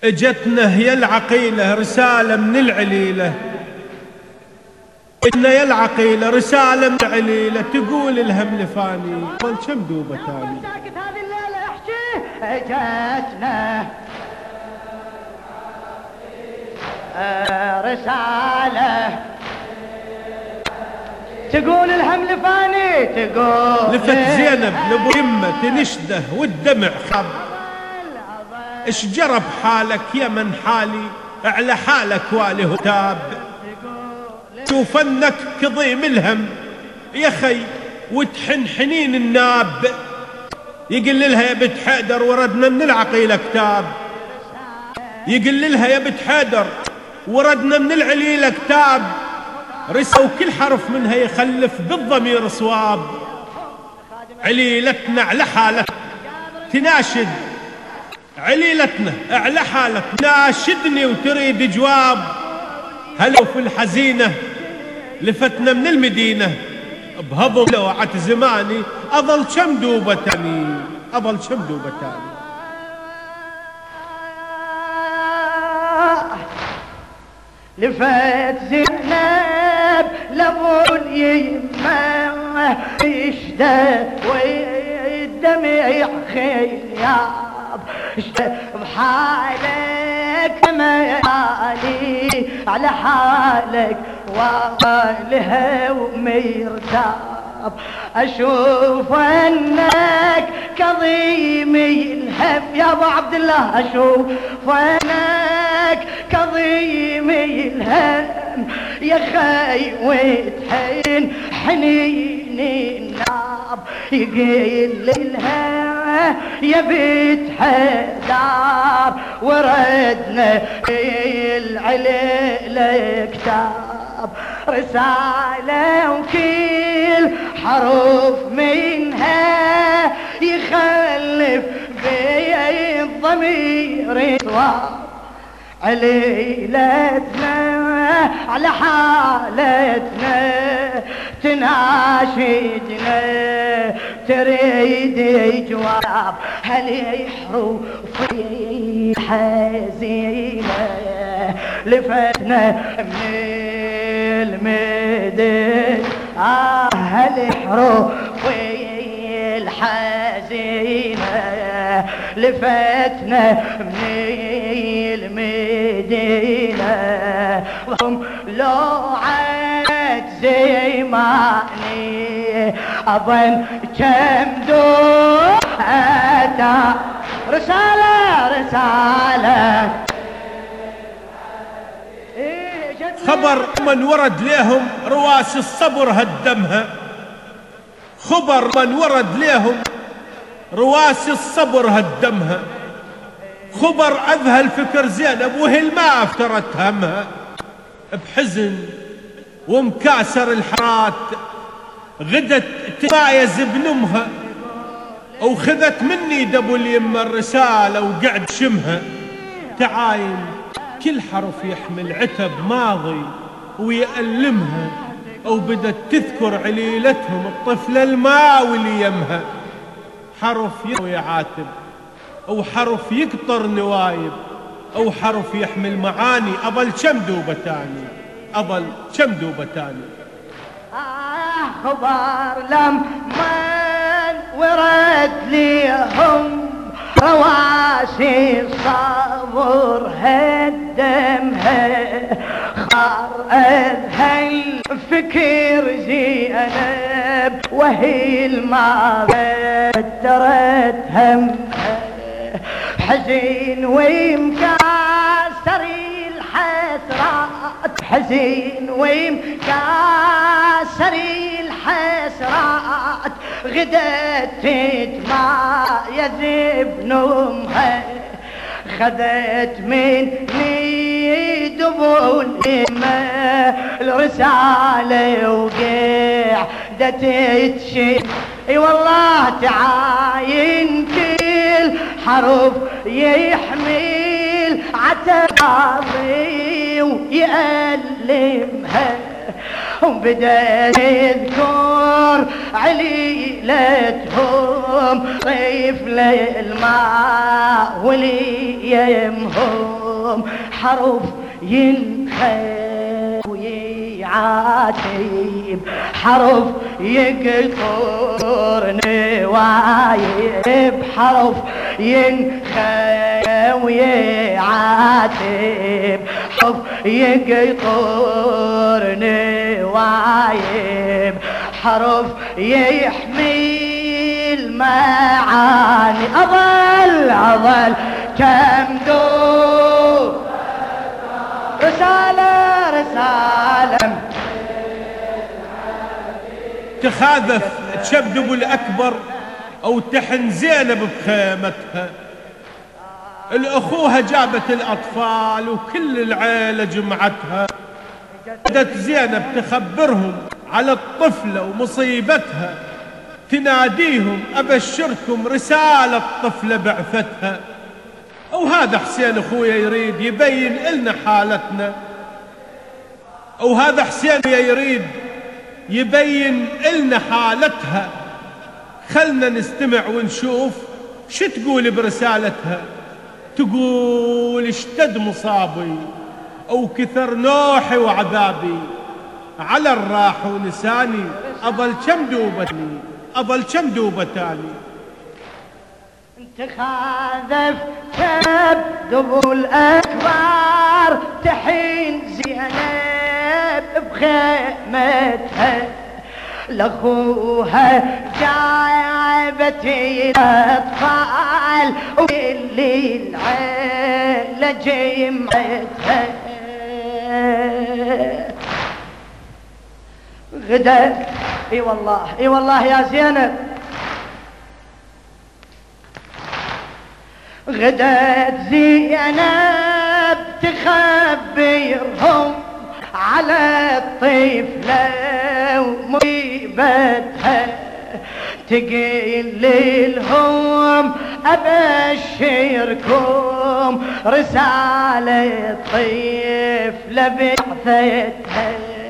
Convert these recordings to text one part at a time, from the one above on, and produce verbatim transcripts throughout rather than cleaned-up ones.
اجتنا يا العقيلة رسالة من العليلة، اجتنا يا العقيلة رسالة من العليلة تقول الهم لفاني قل كم دوبة تاني. ساكت هذه الليلة احكي اجتنا رسالة تقول الهم لفاني، تقول لفت زينب لابو يمه تنشده والدمع خب، اش جرب حالك يا من حالي على حالك والي هتاب، شوف انك كظيم الهم يا خي وتحن حنين الناب، يقل لها يا بنت حيدر وردنا من العقيلة كتاب، يقل لها يا بنت حيدر وردنا من العليلة كتاب، رسا وكل حرف منها يخلف بالضمير صواب، عليلتنا على حالك تناشد، عليلتنا على حالك ناشدني وتريد جواب، هلو في الحزينة لفتنا من المدينة بهضم لوعة زماني أظل كم دوبة تاني، أظل كم دوبة تاني. لفت زينب لابو اليمه يشتى والدمع خياب، اشتى بحالك مالي على حالك والها ومرتاب، اشوف انك كظيم الهم يا ابو عبد الله، اشوف انك كظيم الهم يا خي وتحين حنين الناب، يقيل لها يا بيت حدار وردنا العليل كتاب، رسالة وكل حروف منها يخلف بي الضمير صواب، عليلتنا على حالتنا تناشدنا تريد جواب، هل حروفي حزينة لفتنا من المدن، آه هل حروفي الحزينة لفتنا من المدينة، وهم لو عاد زماني أظن كم دوتا. رسالة رسالة خبر من ورد لهم رواس الصبر هدمها، خبر من ورد لهم رواس الصبر هدمها، خبر أذهل فكر زينب وهي ما افترت همها، بحزن ومكاسر الحرات غدت تمايز بنمها، وخذت مني دبو اليمه الرسالة وقعد شمها، تعاين كل حرف يحمل عتب ماضي ويألمها، أو بدت تذكر عليلتهم الطفلة الماوي اللي يمها، حرف يروي عاتب أو حرف يقطر نوايب أو حرف يحمل معاني، أظل كم دوبة تاني، أظل كم دوبة تاني. آه خبر لمن ورد ليهم رواسي الصبر هدمها، خار أذهل فكر زينب وهي الما بدرت همها، حزين ومكاسر الحسرات، حزين ومكاسر الحسرات غدت تتمايز بنمها، خذت مني دبو اليمه الرسالة وقعدت تشد، اي والله تعاين كل حرف يحمل عتب ويألمها، وبدأ يذكر عليلتهم طفل الماء وليمهم حرف ينخي ويعاتب حرف يقطر نوايب حرف ينخي ويعاتب حرف يقطر نوايب حرف يحمي المعاني أظل أظل كم دور رسالة رسالة تخاذف تشبدب الأكبر أو تحن زينب بخيمتها. الأخوها جابت الأطفال وكل العيلة جمعتها. بدت زينب تخبرهم على الطفلة ومصيبتها، تناديهم أبشركم رسالة الطفلة بعثتها. وهذا حسين أخويا يريد يبين لنا حالتنا، وهذا حسين يريد يبين لنا حالتها. خلنا نستمع ونشوف شو تقول برسالتها. تقول اشتد مصابي أو كثر نوحي وعذابي على الراح ونساني أظل كم دوبتني أظل كم دوبتاني. تخاذف كبدب الأكبر تحين زينب بخيمتها لأخوها جايبت الأطفال واللي العيلة جمعتها. غدا اي والله اي والله يا زينب غدت زينب تخبرهم على الطفلة ومصيبتها. تقيل لهم أبشركم رسالة طفلة بعثتها.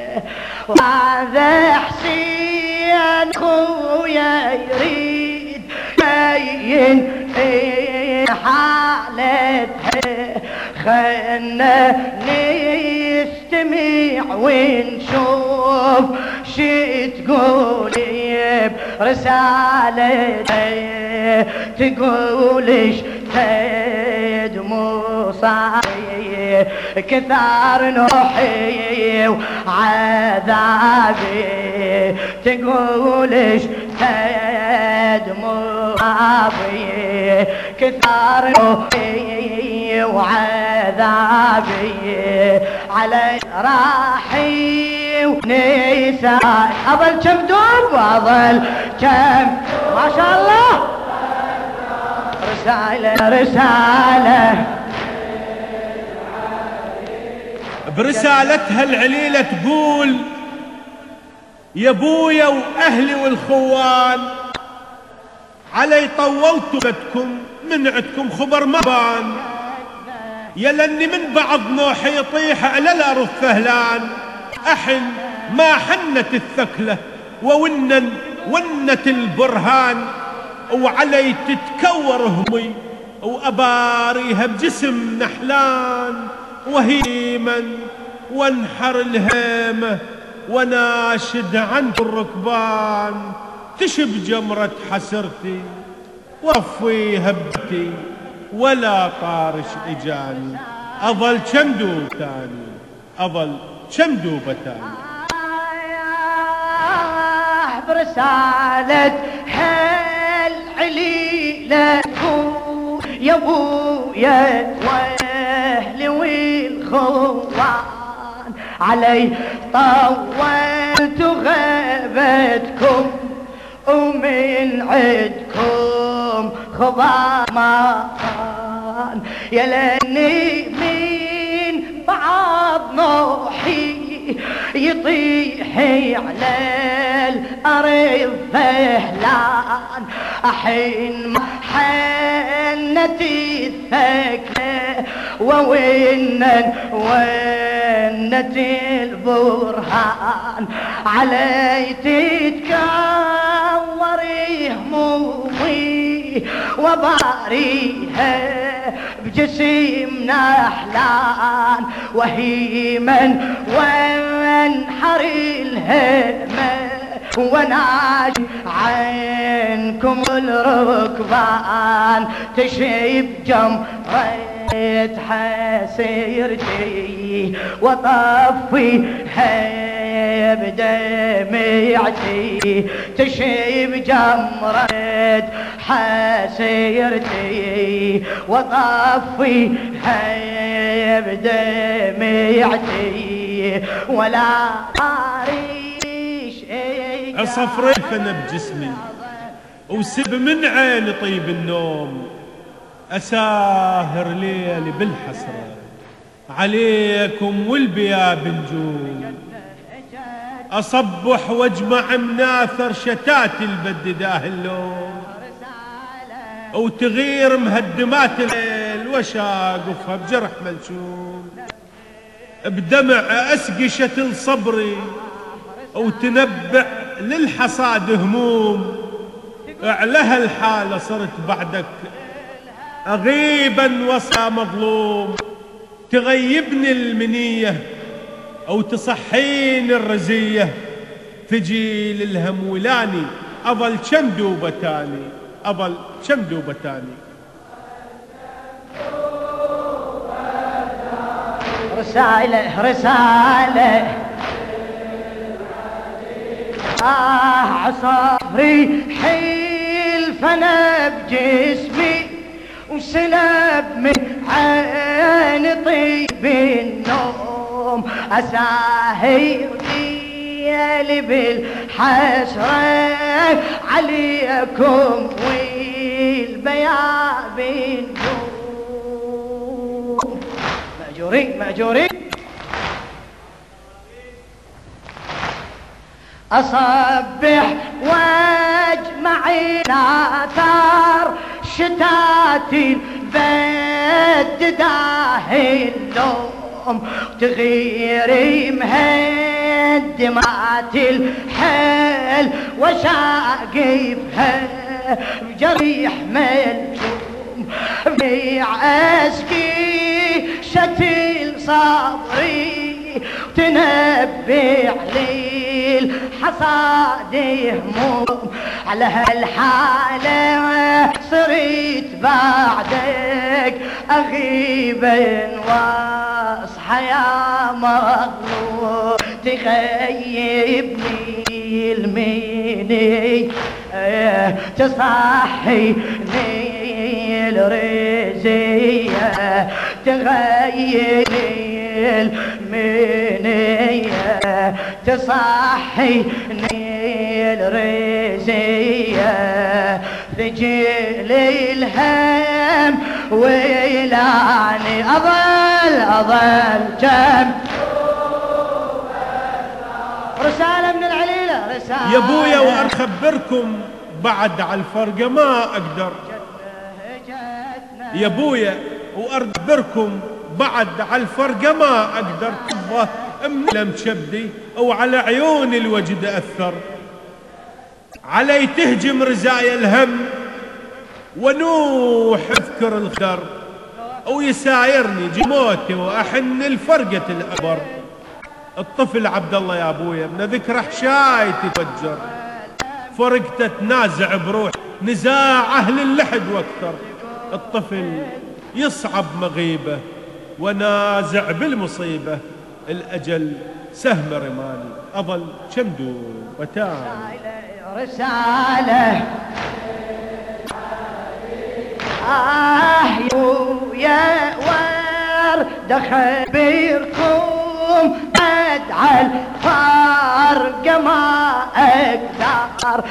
وهذا حسين خويا يريد يبين حالتها. خلنا نستمع ونشوف شي تقولي برسالتها. تقول اشتد مصابي كثار نوحي وعذابي. تقول اشتد مصابي كثار نوحي وعذابي على راحي ونساء. أظل كم دوب وأظل كم ما شاء الله. رسالة رسالة برسالتها العليلة تقول يا ابويا واهلي والخوان علي طولتوا بدكم من عندكم خبر ما بان. يا لاني من بعض نوحي يطيح على الارض فهلان. احن ما حنت الثكلة وونن ونت البرهان. وعلي تتكور همي واباريها بجسم نحلان. وهيما وانحر الهيمة وناشد عن الركبان. تشب جمرة حسرتي وفي هبتي ولا طارش اجاني. اظل كم دوبتاني أظل كم دوبتاني. برسالة هالعليلة يا ابويا واهلي والخوان علي طولت غيبتكم ومن عدكم خبر ما كان. يا لاني من بعض نوحي يطيح على الأرض فهلان. أحين ما حنت الثكلة ووينا ونت البرهان علي تتكوري همومي وباريها بجسم نحلان وهيما وانحر الهمة وناجي عنكم الركبان تشيب جمرة حسيرتي وطفي بدمعتي تشيب جمرة حسيرتي وطفي بدمعتي ولا طاريش صفري فانا بجسمي وسب من عيني طيب النوم اساهر ليلي بالحسرة عليكم والبياب نجوم اصبح واجمع مناثر شتات البدداه اللوم وتغير مهدمات الليل وشاقفها بجرح ملشوم بدمع اسقي شتل صبري وتنبع للحصاد هموم على هالحالة صرت بعدك أغيبا وصى مظلوم تغيبني المنية أو تصحيني الرزية تجي للهم ولاني أظل كم دوبة تاني أظل كم دوبة تاني رسالة رسالة آه عصافري حيل فانا بجسمي وسلب من عين طيب النوم أساهر ليالي بالحسرة عليكم والبياب النوم مأجورين مأجورين أصبح واجمع ناثار شتاتي بدداه اللوم تغيري مهدمات الحيل وشاقفها بجريح ملجوم بيع اسقي شتل صبري وتنبع ليل حصاد هموم على هالحالة صرت بعدك أغيبا واصحى يا مظلوم تغيبني الميني تصحيني الرزية تغيبني المنية تصحيني الرزية ثجل الهم ويلاني أظل أظل جم رسالة من العليلة رسالة يا بويا وأخبركم بعد على الفرقة ما أقدر يا بويا وأخبركم بعد على الفرقة ما أقدر تبه أملم شبدي أو على عيوني الوجد أثر علي تهجم رزايا الهم ونوح اذكر الخدر ويسايرني جموتي وأحن الفرقة الأبر الطفل عبد الله يا أبويا من ذكر حشاي تتفجر فرقته تنازع بروح نزاع أهل اللحد واكثر الطفل يصعب مغيبه ونازع بالمصيبة الأجل سهم رماني أظل كم دوبتان رسالة آه يا ورد خبيركم أدعى الفرق ما أقدر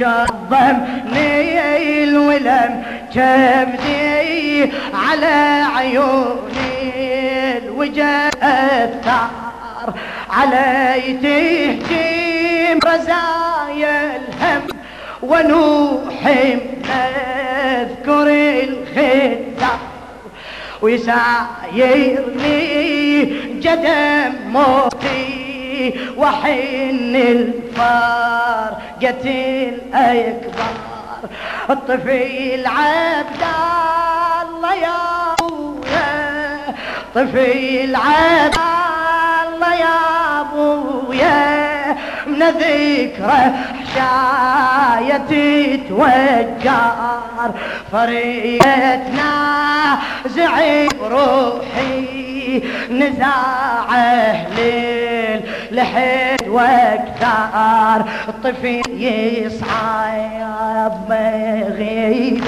تشظمني الولم كبدي على عيوني الوجه الثار علي تهجم رزايا الهم ونوح نذكر الخدار ويسايرني جدم موتي وحن الفارقة الأكبر. الطفل عبد الله يا ابويا، طفل عبد الله يا ابويا، من ذكره حشايتي توجر. فريتنا زعيم روحي نزاعه ليل لحد واكثر. الطفل يصعب مغيب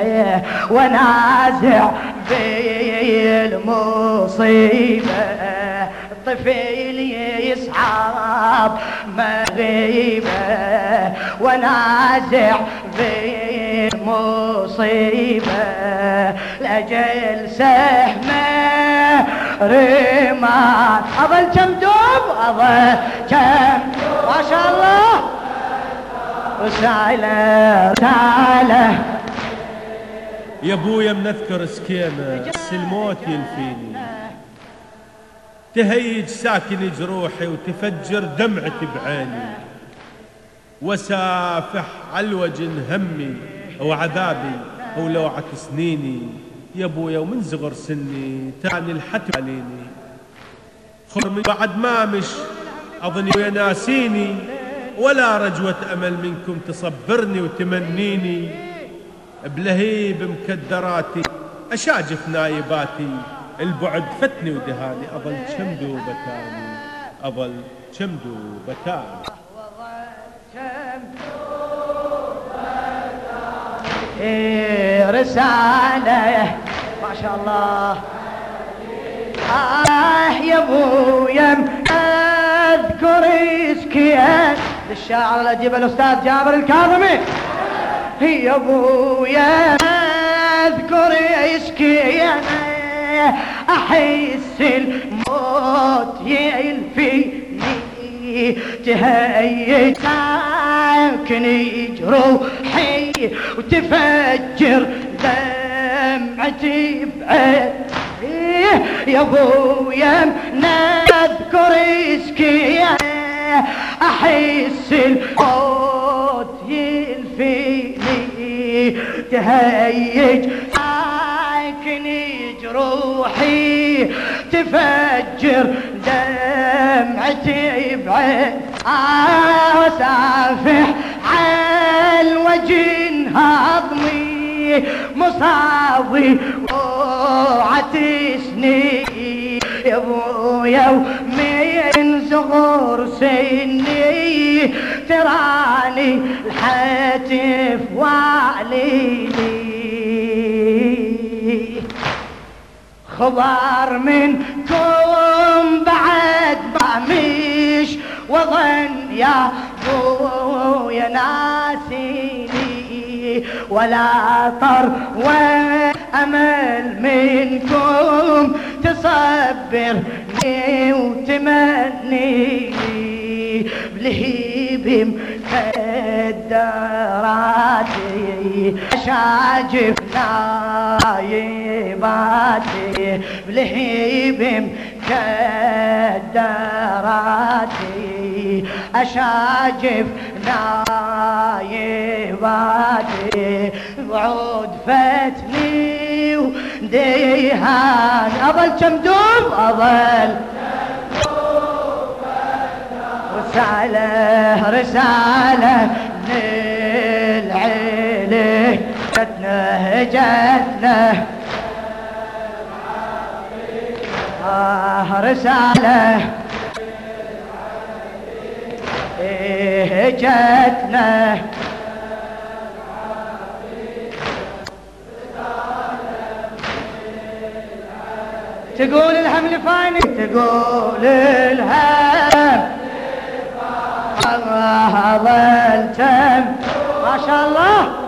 ونازع بالمصيبة. الطفل يصعب مغيبة ونازع بالمصيبة. لأجل سهمه رمان أظل كم دوب أظل كم ما شاء الله. رسالة رسالة يا ابويا منذكر سكيمة بس الموت يلفيني، تهيج ساكن جروحي وتفجر دمعتي بعيني، وسافح على الوجه همي وعذابي ولوعة سنيني. يا ابويا ومن صغر سني تاني الحتم عليني، خرمي بعد ما مش اظني ويا ناسيني، ولا رجوة امل منكم تصبرني وتمنيني. بلهيب مكدراتي اشاجف نايباتي، البعد فتني ودهاني، اظل كم دوبتاني اظل كم دوبتاني. إيه رسالة ما شاء الله. آه يا ابويا اذكر اسكيان للشاعر الاديب الاستاذ جابر الكاظمي. يا ابويا اذكر اسكيان احس الموت يلفيني، تهيج ساكني جروحي وتفجر دمعتي بعيني. يا ابويا نذكر اسكيان احس الموت يلفيني، تهيج ساكني جروحي تفجر دمعتي بعين. آه وسافح عالوجه هضمي مصابي وعتي سني. يا ابويا ومن صغر سني تراني الحتف وعليلي. خبر منكم بعد بعمش وظن يا ابويا ناسيني، ولا طر وامل منكم تصبرني وتمنيني. بلهيب مكدراتي اشاجف نايباتي، بلهيب مكدراتي اشاجف نايباتي. بعود فتني وديهان اظل كم دوب اظل. رسالة رسالة للعيلة جتنا جتنا. آه رسالة إيه جتنا. تقول الهم لفاني، تقول الهم ظل تم ما شاء الله.